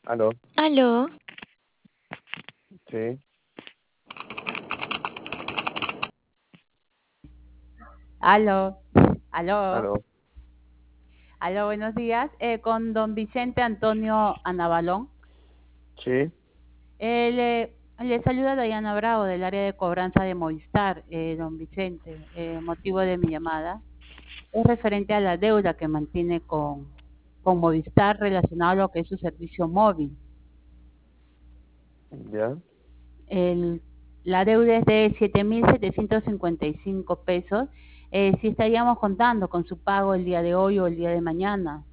Aló, Aló, sí, Aló, aló, aló, aló, buenos días. Con don Vicente Antonio Anabalón. sí, Le saluda Dayana Bravo del área de cobranza de Movistar, don Vicente. Motivo de mi llamada es referente a la deuda que mantiene con Movistar relacionado a lo que es su servicio móvil. ya, El- la deuda es de 7.755 pesos. Si estaríamos contando con su pago el día de hoy o el día de mañana.